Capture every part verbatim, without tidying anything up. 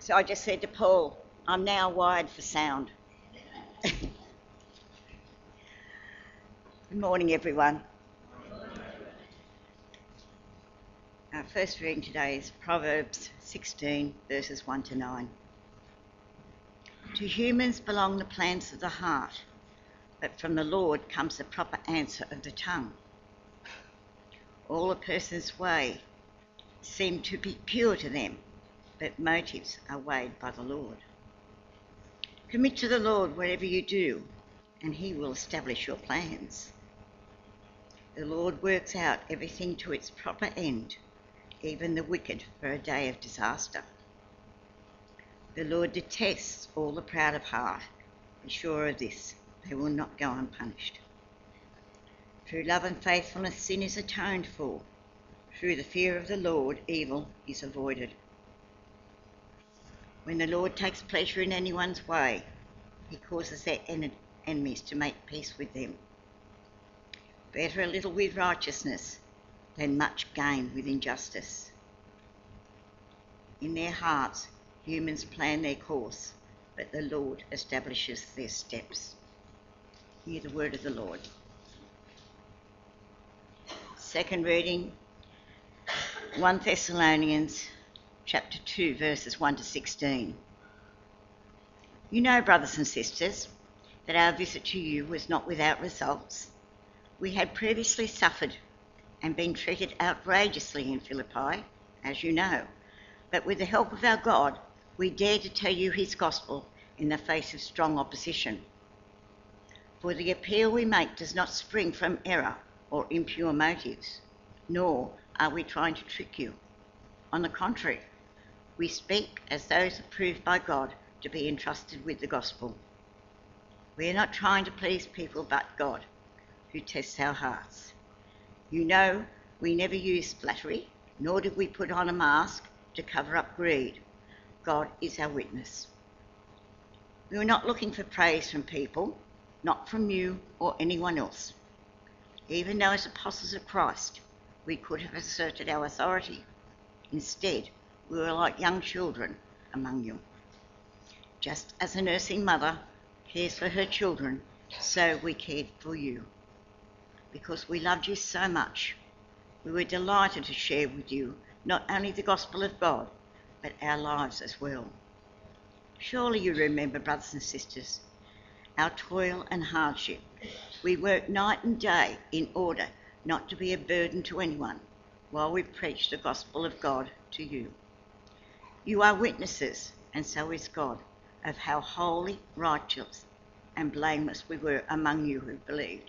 So I just said to Paul, I'm now wired for sound. Good morning, everyone. Our first reading today is Proverbs sixteen, verses one to nine. To humans belong the plans of the heart, but from the Lord comes the proper answer of the tongue. All a person's way seem to be pure to them, but motives are weighed by the Lord. Commit to the Lord whatever you do, and he will establish your plans. The Lord works out everything to its proper end, even the wicked for a day of disaster. The Lord detests all the proud of heart. Be sure of this, they will not go unpunished. Through love and faithfulness, sin is atoned for. Through the fear of the Lord, evil is avoided. When the Lord takes pleasure in anyone's way, he causes their en- enemies to make peace with them. Better a little with righteousness than much gain with injustice. In their hearts, humans plan their course, but the Lord establishes their steps. Hear the word of the Lord. Second reading, First Thessalonians chapter two, verses one to sixteen. You know, brothers and sisters, that our visit to you was not without results. We had previously suffered and been treated outrageously in Philippi, as you know, but with the help of our God, we dare to tell you his gospel in the face of strong opposition. For the appeal we make does not spring from error or impure motives, nor are we trying to trick you. On the contrary, we speak as those approved by God to be entrusted with the gospel. We are not trying to please people but God, who tests our hearts. You know, we never used flattery, nor did we put on a mask to cover up greed. God is our witness. We were not looking for praise from people, not from you or anyone else. Even though as apostles of Christ, we could have asserted our authority. Instead, we were like young children among you. Just as a nursing mother cares for her children, so we cared for you. Because we loved you so much, we were delighted to share with you not only the gospel of God, but our lives as well. Surely you remember, brothers and sisters, our toil and hardship. We worked night and day in order not to be a burden to anyone while we preach the gospel of God to you. You are witnesses, and so is God, of how holy, righteous, and blameless we were among you who believed.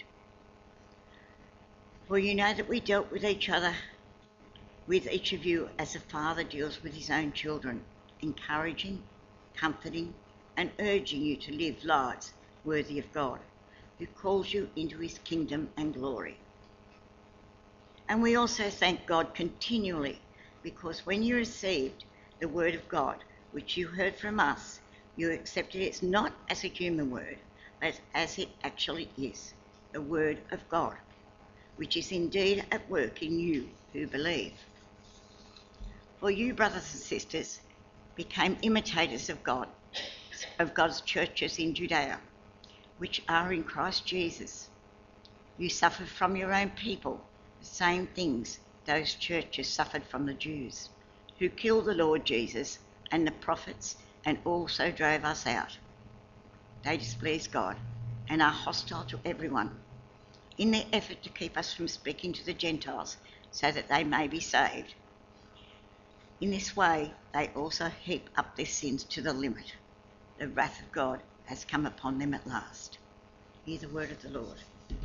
For you know that we dealt with each other, with each of you as a father deals with his own children, encouraging, comforting, and urging you to live lives worthy of God, who calls you into his kingdom and glory. And we also thank God continually, because when you received the word of God, which you heard from us, you accepted it not as a human word, but as it actually is, the word of God, which is indeed at work in you who believe. For you, brothers and sisters, became imitators of God, of God's churches in Judea, which are in Christ Jesus. You suffered from your own people the same things those churches suffered from the Jews, who killed the Lord Jesus and the prophets and also drove us out. They displease God and are hostile to everyone in their effort to keep us from speaking to the Gentiles so that they may be saved. In this way, they also heap up their sins to the limit. The wrath of God has come upon them at last. Hear the word of the Lord.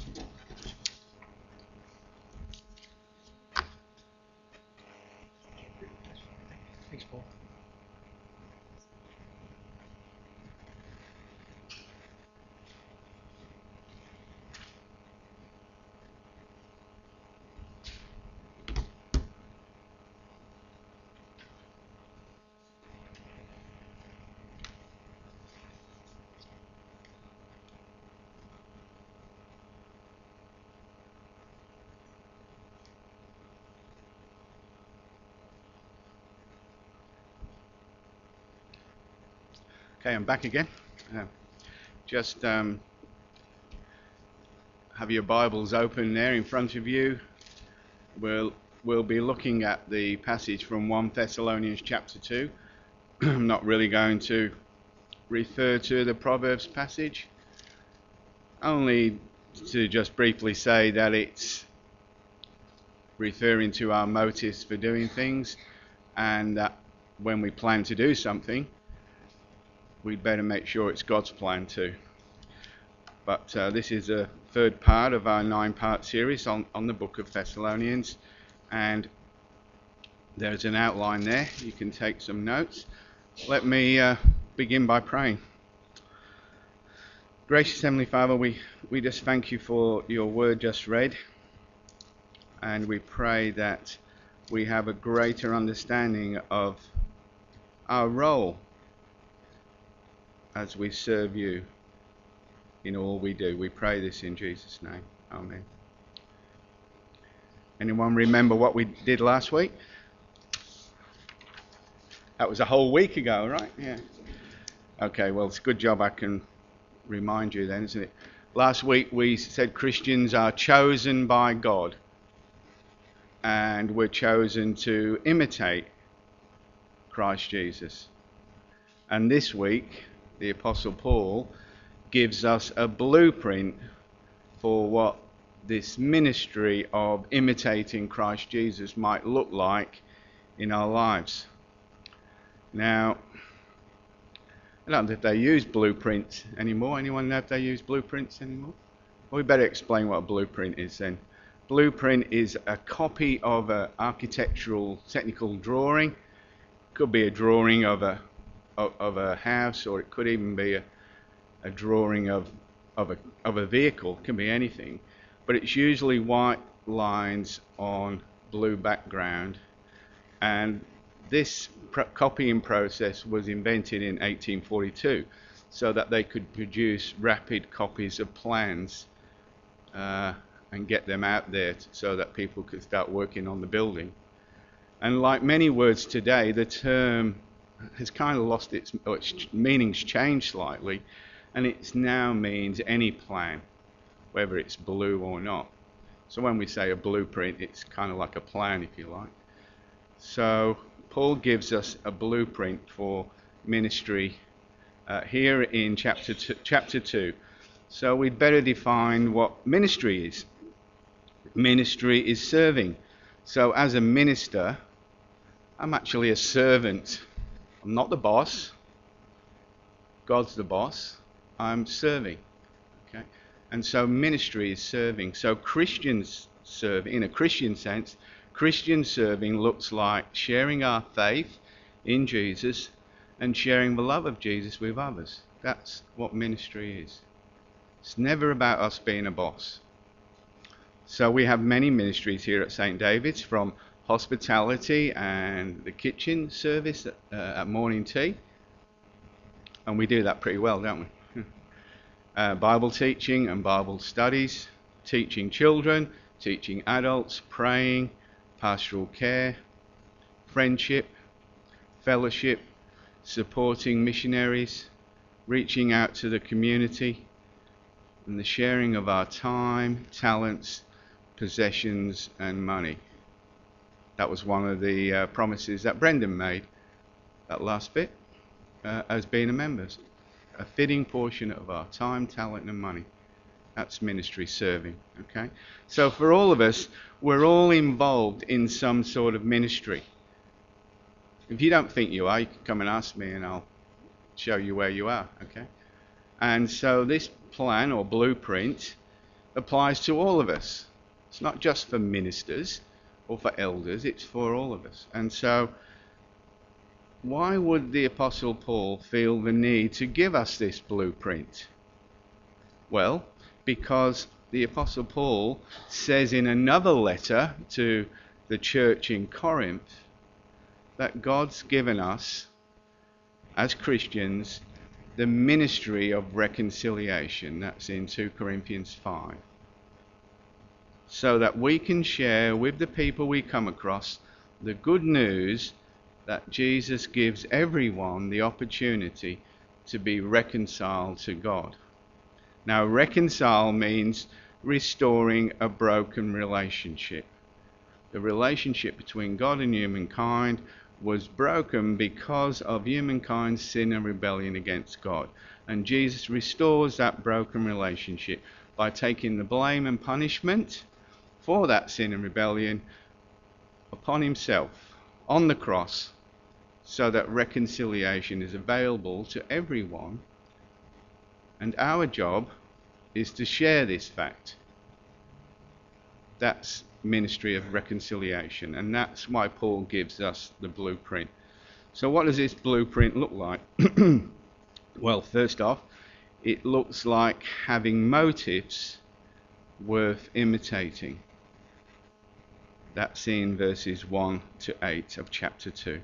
Thanks, Paul. Okay, I'm back again. Uh, just um, have your Bibles open there in front of you. We'll we'll be looking at the passage from First Thessalonians chapter two. I'm not really going to refer to the Proverbs passage, only to just briefly say that it's referring to our motives for doing things, and that when we plan to do something, we'd better make sure it's God's plan too. But uh, this is a third part of our nine-part series on, on the book of Thessalonians, and there's an outline there. You can take some notes. Let me uh, begin by praying. Gracious Heavenly Father, we, we just thank you for your word just read, and we pray that we have a greater understanding of our role as we serve you in all we do. We pray this in Jesus' name. Amen. Anyone remember what we did last week? That was a whole week ago, right? Yeah. Okay, well, it's a good job I can remind you then, isn't it? Last week we said Christians are chosen by God, and we're chosen to imitate Christ Jesus. And this week, the Apostle Paul gives us a blueprint for what this ministry of imitating Christ Jesus might look like in our lives. Now, I don't know if they use blueprints anymore. Anyone know if they use blueprints anymore? Well, we better explain what a blueprint is then. Blueprint is a copy of an architectural technical drawing. Could be a drawing of a of, of a house, or it could even be a, a drawing of of a of a vehicle. It can be anything, but it's usually white lines on blue background. And this pr- copying process was invented in eighteen forty-two, so that they could produce rapid copies of plans uh, and get them out there t- so that people could start working on the building. And like many words today, the term has kind of lost its, or its meaning's changed slightly, and it now means any plan, whether it's blue or not. So when we say a blueprint, it's kind of like a plan, if you like. So Paul gives us a blueprint for ministry uh, here in chapter two, chapter two. So we'd better define what ministry is. Ministry is serving. So as a minister, I'm actually a servant. I'm not the boss. God's the boss. I'm serving. Okay? And so ministry is serving. So Christians serve, in a Christian sense, Christian serving looks like sharing our faith in Jesus and sharing the love of Jesus with others. That's what ministry is. It's never about us being a boss. So we have many ministries here at Saint David's, from hospitality and the kitchen service at, uh, at morning tea. And we do that pretty well, don't we? uh, Bible teaching and Bible studies, teaching children, teaching adults, praying, pastoral care, friendship, fellowship, supporting missionaries, reaching out to the community, and the sharing of our time, talents, possessions, and money. That was one of the uh, promises that Brendan made, that last bit, uh, as being a member. A fitting portion of our time, talent, and money. That's ministry serving, okay? So for all of us, we're all involved in some sort of ministry. If you don't think you are, you can come and ask me and I'll show you where you are, okay? And so this plan or blueprint applies to all of us. It's not just for ministers or for elders, it's for all of us. And so why would the Apostle Paul feel the need to give us this blueprint? Well, because the Apostle Paul says in another letter to the church in Corinth that God's given us, as Christians, the ministry of reconciliation. That's in two Corinthians five. So that we can share with the people we come across the good news that Jesus gives everyone the opportunity to be reconciled to God. Now, reconcile means restoring a broken relationship. The relationship between God and humankind was broken because of humankind's sin and rebellion against God. And Jesus restores that broken relationship by taking the blame and punishment for that sin and rebellion upon himself on the cross, so that reconciliation is available to everyone. And our job is to share this fact. That's ministry of reconciliation, and that's why Paul gives us the blueprint. So what does this blueprint look like? Well, first off, it looks like having motives worth imitating. That's in verses one to eight of chapter two.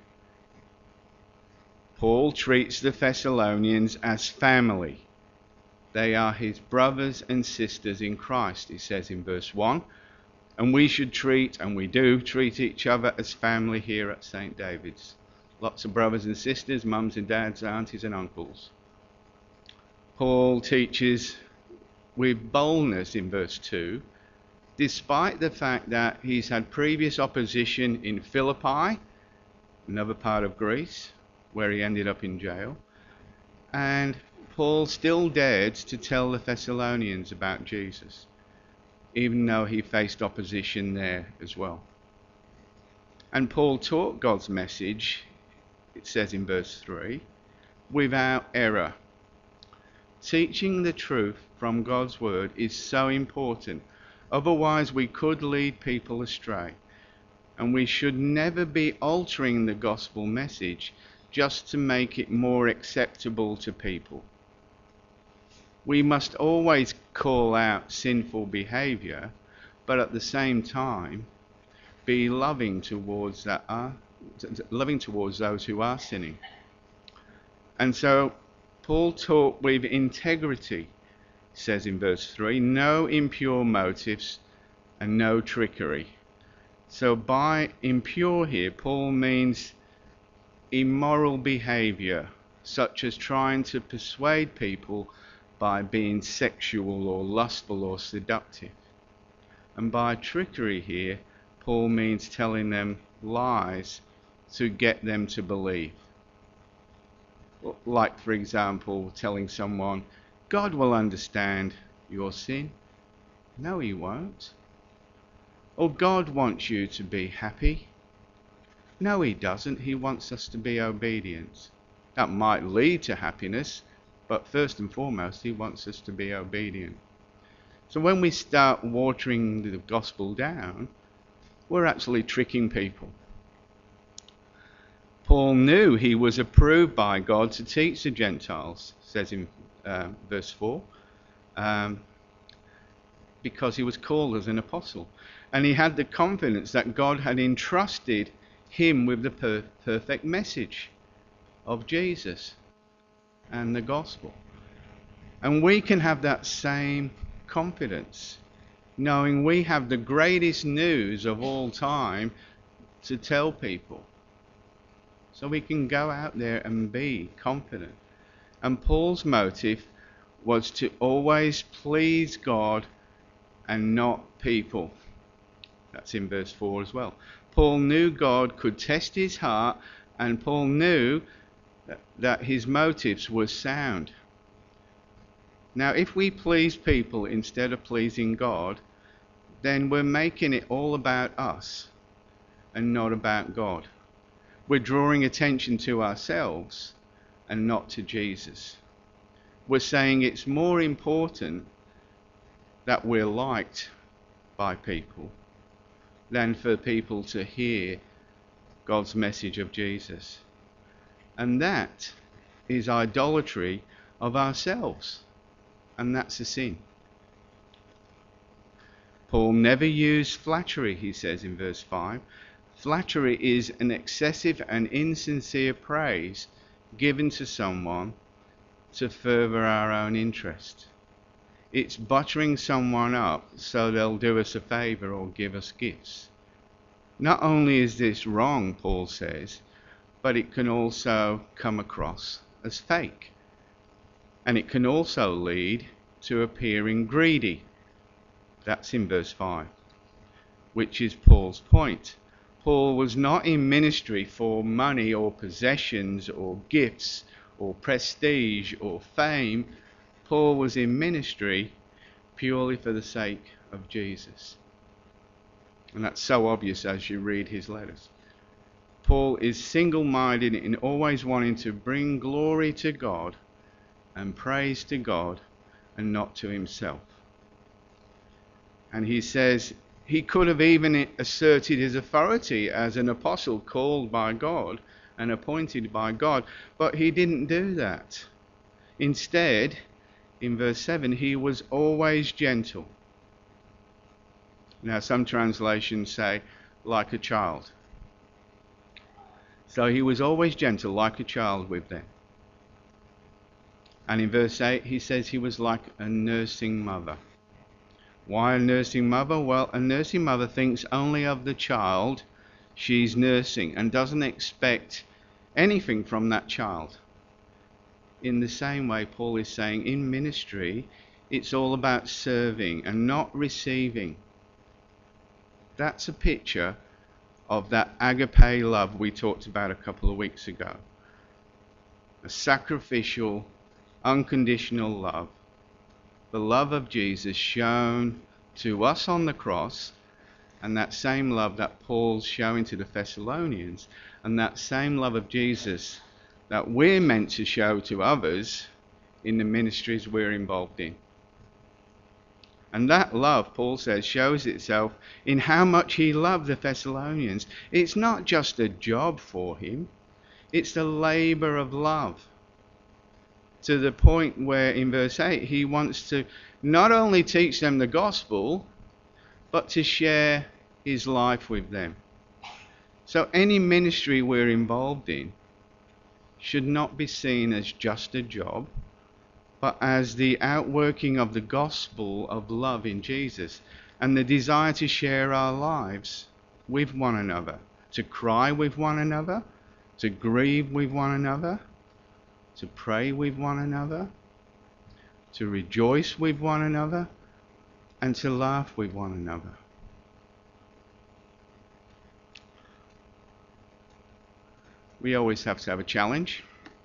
Paul treats the Thessalonians as family. They are his brothers and sisters in Christ, he says in verse one. And we should treat, and we do, treat each other as family here at Saint David's. Lots of brothers and sisters, mums and dads, aunties and uncles. Paul teaches with boldness in verse two, despite the fact that he's had previous opposition in Philippi, another part of Greece, where he ended up in jail. And Paul still dared to tell the Thessalonians about Jesus, even though he faced opposition there as well. And Paul taught God's message, it says in verse three, without error. Teaching the truth from God's word is so important. Otherwise we could lead people astray. And we should never be altering the gospel message just to make it more acceptable to people. We must always call out sinful behavior, but at the same time be loving towards that are, loving towards those who are sinning. And so Paul taught with integrity, says in verse three, no impure motives and no trickery. So by impure here, Paul means immoral behavior, such as trying to persuade people by being sexual or lustful or seductive. And by trickery here, Paul means telling them lies to get them to believe. Like, for example, telling someone, God will understand your sin. No, he won't. Or God wants you to be happy. No, he doesn't. He wants us to be obedient. That might lead to happiness, but first and foremost, he wants us to be obedient. So when we start watering the gospel down, we're actually tricking people. Paul knew he was approved by God to teach the Gentiles, says in uh, verse four, um, because he was called as an apostle. And he had the confidence that God had entrusted him with the per- perfect message of Jesus and the gospel. And we can have that same confidence, knowing we have the greatest news of all time to tell people. So we can go out there and be confident. And Paul's motive was to always please God and not people. That's in verse four as well. Paul knew God could test his heart, and Paul knew that, that his motives were sound. Now, if we please people instead of pleasing God, then we're making it all about us and not about God. We're drawing attention to ourselves and not to Jesus. We're saying it's more important that we're liked by people than for people to hear God's message of Jesus. And that is idolatry of ourselves. And that's a sin. Paul never used flattery, he says in verse five. Flattery is an excessive and insincere praise given to someone to further our own interest. It's buttering someone up so they'll do us a favour or give us gifts. Not only is this wrong, Paul says, but it can also come across as fake. And it can also lead to appearing greedy. That's in verse five, which is Paul's point. Paul was not in ministry for money or possessions or gifts or prestige or fame. Paul was in ministry purely for the sake of Jesus. And that's so obvious as you read his letters. Paul is single-minded in always wanting to bring glory to God and praise to God and not to himself. And he says he could have even asserted his authority as an apostle called by God and appointed by God, but he didn't do that. Instead, in verse seven, he was always gentle. Now, some translations say, like a child. So he was always gentle, like a child with them. And in verse eight, he says he was like a nursing mother. Why a nursing mother? Well, a nursing mother thinks only of the child she's nursing and doesn't expect anything from that child. In the same way, Paul is saying in ministry, it's all about serving and not receiving. That's a picture of that agape love we talked about a couple of weeks ago. A sacrificial, unconditional love. The love of Jesus shown to us on the cross, and that same love that Paul's showing to the Thessalonians, and that same love of Jesus that we're meant to show to others in the ministries we're involved in. And that love, Paul says, shows itself in how much he loved the Thessalonians. It's not just a job for him, it's a labour of love. To the point where in verse eight he wants to not only teach them the gospel, but to share his life with them. So any ministry we're involved in should not be seen as just a job, but as the outworking of the gospel of love in Jesus and the desire to share our lives with one another, to cry with one another, to grieve with one another, to pray with one another, to rejoice with one another, and to laugh with one another. We always have to have a challenge.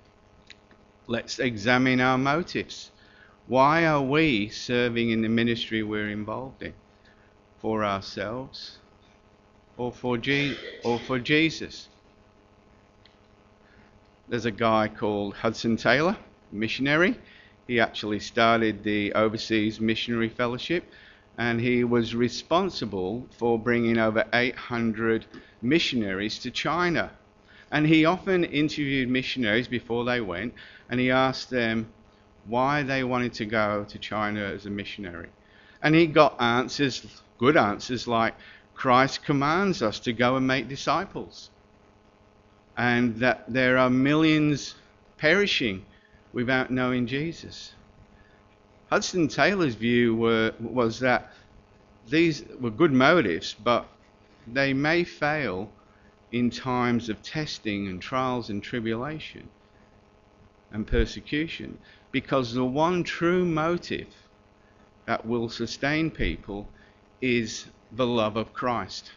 Let's examine our motives. Why are we serving in the ministry we're involved in? For ourselves or for, Je- or for Jesus? There's a guy called Hudson Taylor, missionary. He actually started the Overseas Missionary Fellowship, and he was responsible for bringing over eight hundred missionaries to China. And he often interviewed missionaries before they went, and he asked them why they wanted to go to China as a missionary. And he got answers, good answers, like Christ commands us to go and make disciples, and that there are millions perishing without knowing Jesus. Hudson Taylor's view were, was that these were good motives, but they may fail in times of testing and trials and tribulation and persecution, because the one true motive that will sustain people is the love of Christ.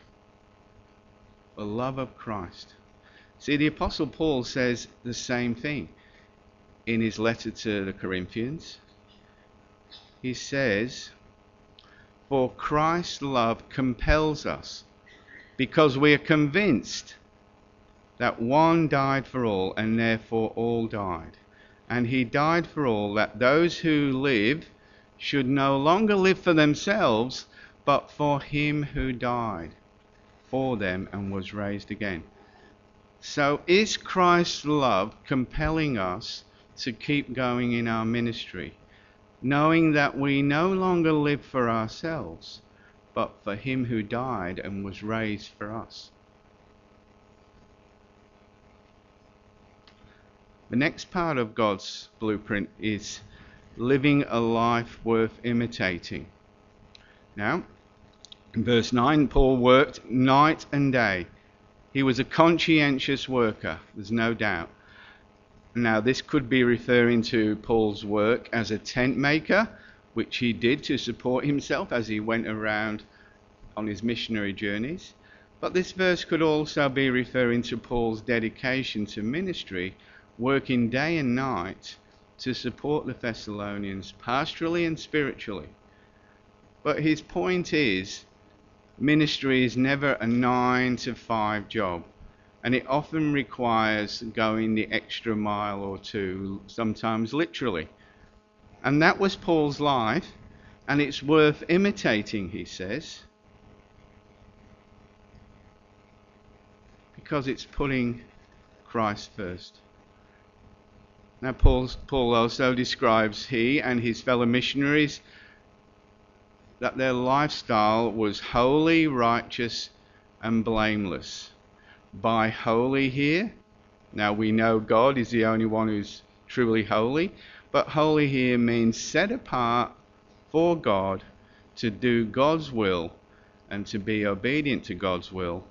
The love of Christ. See, the Apostle Paul says the same thing in his letter to the Corinthians. He says, "For Christ's love compels us, because we are convinced that one died for all, and therefore all died. And he died for all, that those who live should no longer live for themselves, but for him who died for them and was raised again." So is Christ's love compelling us to keep going in our ministry, knowing that we no longer live for ourselves, but for him who died and was raised for us? The next part of God's blueprint is living a life worth imitating. Now, in verse nine, Paul worked night and day. He was a conscientious worker, there's no doubt. Now, this could be referring to Paul's work as a tent maker, which he did to support himself as he went around on his missionary journeys. But this verse could also be referring to Paul's dedication to ministry, working day and night to support the Thessalonians pastorally and spiritually. But his point is, ministry is never a nine to five job, and it often requires going the extra mile or two, sometimes literally. And that was Paul's life, and it's worth imitating, he says, because it's putting Christ first. Now, Paul's, Paul also describes he and his fellow missionaries that their lifestyle was holy, righteous, and blameless. By holy here, now we know God is the only one who's truly holy, but holy here means set apart for God, to do God's will and to be obedient to God's will.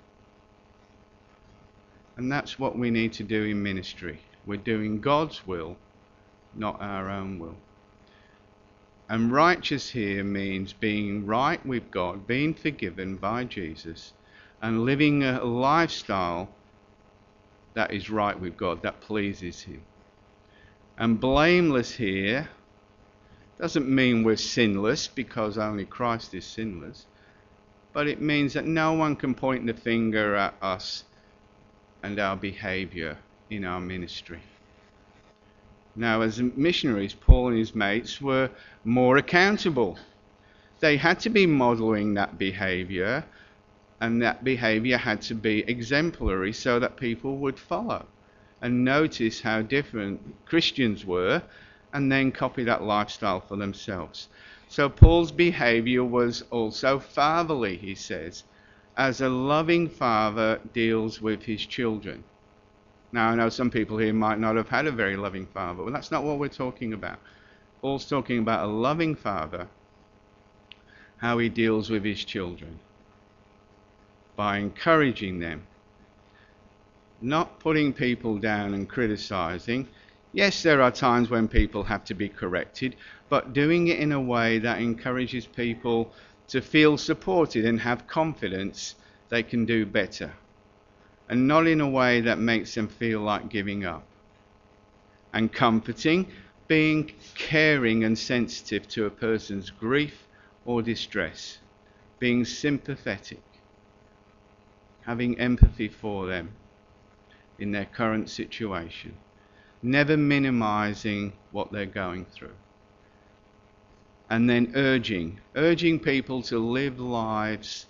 And that's what we need to do in ministry. We're doing God's will, not our own will. And righteous here means being right with God, being forgiven by Jesus, and living a lifestyle that is right with God, that pleases him. And blameless here doesn't mean we're sinless, because only Christ is sinless, but it means that no one can point the finger at us and our behaviour in our ministry. Now, as missionaries, Paul and his mates were more accountable. They had to be modelling that behaviour, and that behaviour had to be exemplary so that people would follow and notice how different Christians were, and then copy that lifestyle for themselves. So Paul's behaviour was also fatherly, he says, as a loving father deals with his children. Now, I know some people here might not have had a very loving father, but that's not what we're talking about. Paul's talking about a loving father, how he deals with his children, by encouraging them, not putting people down and criticising. Yes, there are times when people have to be corrected, but doing it in a way that encourages people to feel supported and have confidence they can do better, and not in a way that makes them feel like giving up. And comforting, being caring and sensitive to a person's grief or distress, being sympathetic, having empathy for them in their current situation, never minimizing what they're going through. And then urging, urging people to live lives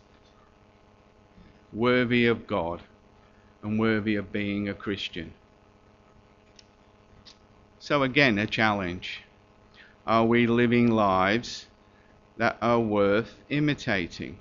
worthy of God and worthy of being a Christian. So again, a challenge. Are we living lives that are worth imitating?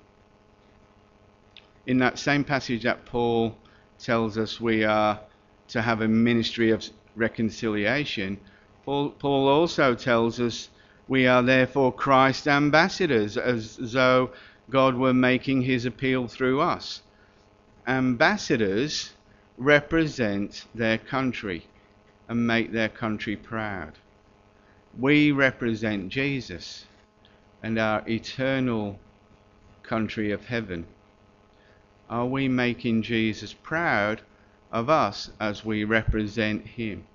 In that same passage that Paul tells us we are to have a ministry of reconciliation, Paul, Paul also tells us we are therefore Christ's ambassadors, as though God were making his appeal through us. Ambassadors represent their country and make their country proud. We represent Jesus and our eternal country of heaven. Are we making Jesus proud of us as we represent him?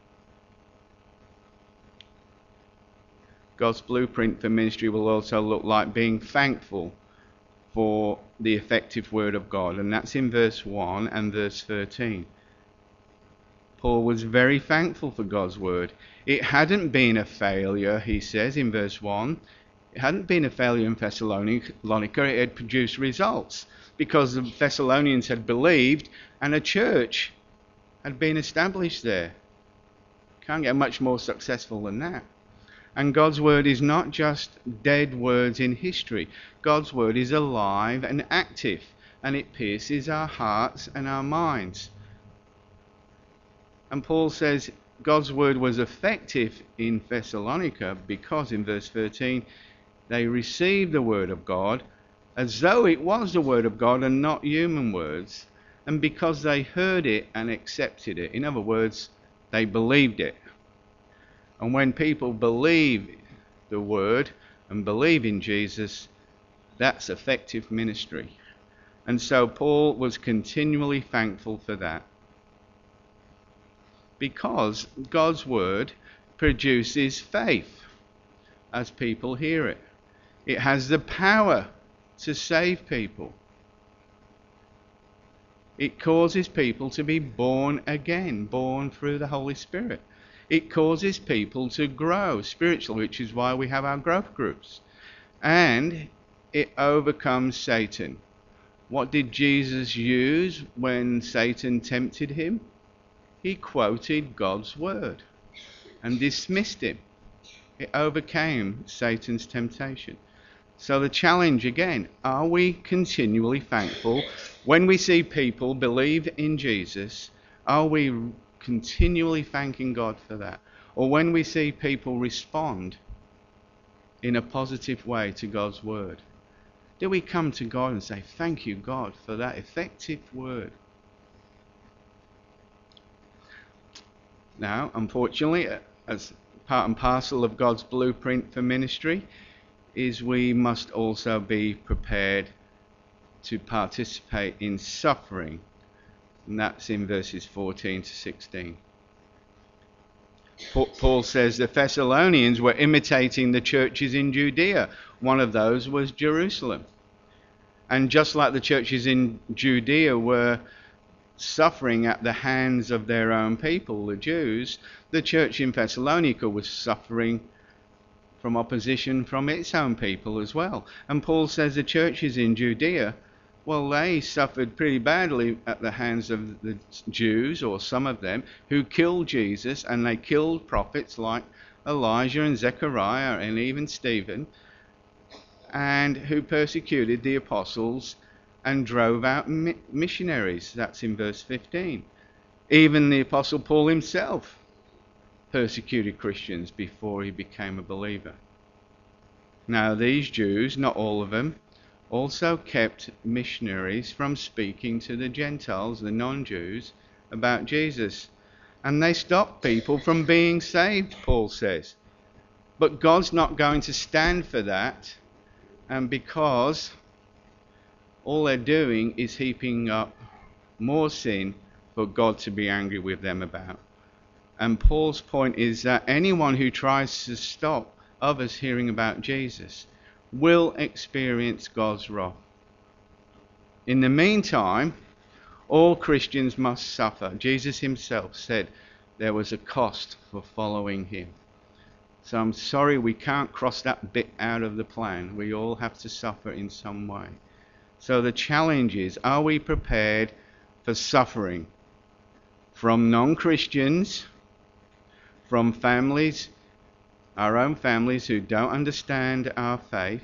God's blueprint for ministry will also look like being thankful for the effective word of God, and that's in verse one and verse thirteen. Paul was very thankful for God's word. It hadn't been a failure, he says in verse one. It hadn't been a failure in Thessalonica. It had produced results because the Thessalonians had believed and a church had been established there. Can't get much more successful than that. And God's word is not just dead words in history. God's word is alive and active, and it pierces our hearts and our minds. And Paul says God's word was effective in Thessalonica because in verse thirteen, they received the word of God as though it was the word of God and not human words, and because they heard it and accepted it. In other words, They believed it. And when people believe the word and believe in Jesus, that's effective ministry. And so Paul was continually thankful for that. Because God's word produces faith as people hear it. It has the power to save people. It causes people to be born again, born through the Holy Spirit. It causes people to grow spiritually, which is why we have our growth groups. And it overcomes Satan. What did Jesus use when Satan tempted him? He quoted God's word and dismissed him. It overcame Satan's temptation. So the challenge again, are we continually thankful when we see people believe in Jesus? Are we continually thanking God for that? Or when we see people respond in a positive way to God's word, do we come to God and say, thank you, God, for that effective word? Now, unfortunately, as part and parcel of God's blueprint for ministry, is we must also be prepared to participate in suffering. And that's in verses fourteen to sixteen. Paul says the Thessalonians were imitating the churches in Judea. One of those was Jerusalem. And just like the churches in Judea were suffering at the hands of their own people, the Jews, the church in Thessalonica was suffering from opposition from its own people as well. And Paul says the churches in Judea, well, they suffered pretty badly at the hands of the Jews, or some of them, who killed Jesus, and they killed prophets like Elijah and Zechariah and even Stephen, and who persecuted the apostles and drove out mi- missionaries. That's in verse fifteen. Even the apostle Paul himself persecuted Christians before he became a believer. Now these Jews, not all of them, also kept missionaries from speaking to the Gentiles, the non-Jews, about Jesus. And they stopped people from being saved, Paul says. But God's not going to stand for that, and because all they're doing is heaping up more sin for God to be angry with them about. And Paul's point is that anyone who tries to stop others hearing about Jesus will experience God's wrath. In the meantime, all Christians must suffer. Jesus himself said there was a cost for following him. So I'm sorry we can't cross that bit out of the plan. We all have to suffer in some way. So the challenge is, are we prepared for suffering from non-Christians, from families, our own families who don't understand our faith,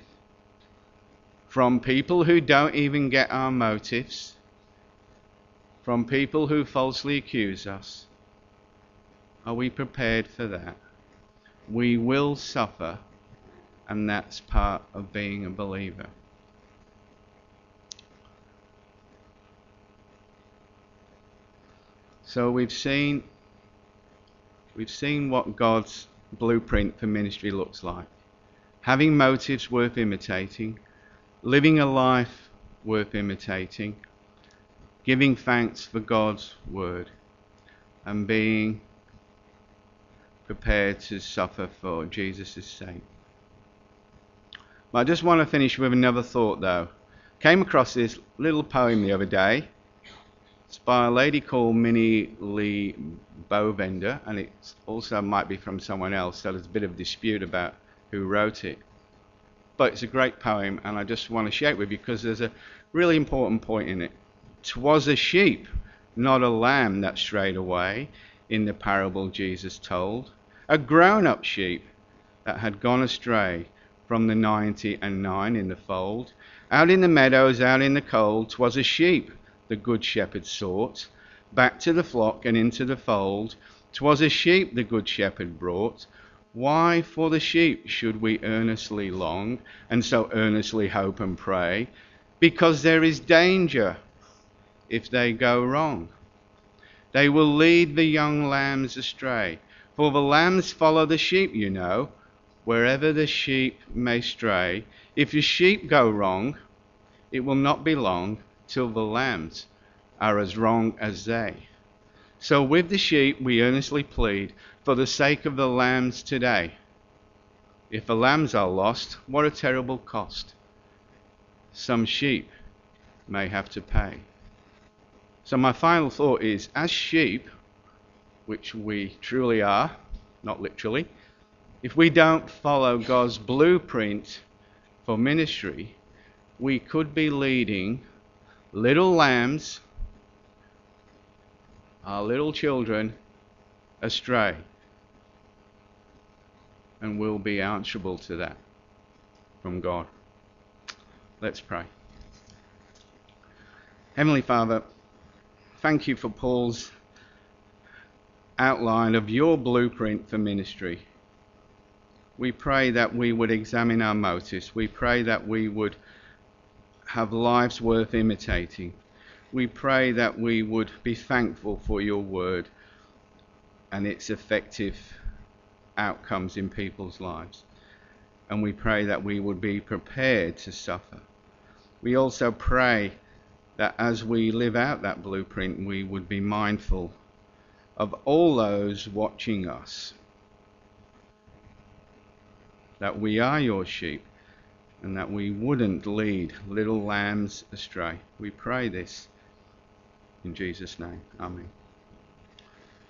from people who don't even get our motives, from people who falsely accuse us? Are we prepared for that? We will suffer, and that's part of being a believer. So we've seen we've seen what God's blueprint for ministry looks like. Having motives worth imitating, living a life worth imitating, giving thanks for God's word, and being prepared to suffer for Jesus' sake. But I just want to finish with another thought though. Came across this little poem the other day. It's by a lady called Minnie Lee Bovender, and it also might be from someone else, so there's a bit of dispute about who wrote it. But it's a great poem, and I just want to share it with you because there's a really important point in it. 'Twas a sheep, not a lamb, that strayed away in the parable Jesus told. A grown-up sheep that had gone astray from the ninety and nine in the fold. Out in the meadows, out in the cold, 'twas a sheep the good shepherd sought, back to the flock and into the fold. 'Twas a sheep the good shepherd brought. Why for the sheep should we earnestly long, and so earnestly hope and pray? Because there is danger if they go wrong. They will lead the young lambs astray. For the lambs follow the sheep, you know, wherever the sheep may stray. If the sheep go wrong, it will not be long till the lambs are as wrong as they. So with the sheep we earnestly plead for the sake of the lambs today. If the lambs are lost, what a terrible cost some sheep may have to pay. So my final thought is, as sheep, which we truly are, not literally, if we don't follow God's blueprint for ministry, we could be leading little lambs, our little children, astray. And we'll be answerable to that from God. Let's pray. Heavenly Father, thank you for Paul's outline of your blueprint for ministry. We pray that we would examine our motives. We pray that we would have lives worth imitating. We pray that we would be thankful for your word and its effective outcomes in people's lives. And we pray that we would be prepared to suffer. We also pray that as we live out that blueprint, we would be mindful of all those watching us, that we are your sheep, and that we wouldn't lead little lambs astray. We pray this in Jesus' name. Amen.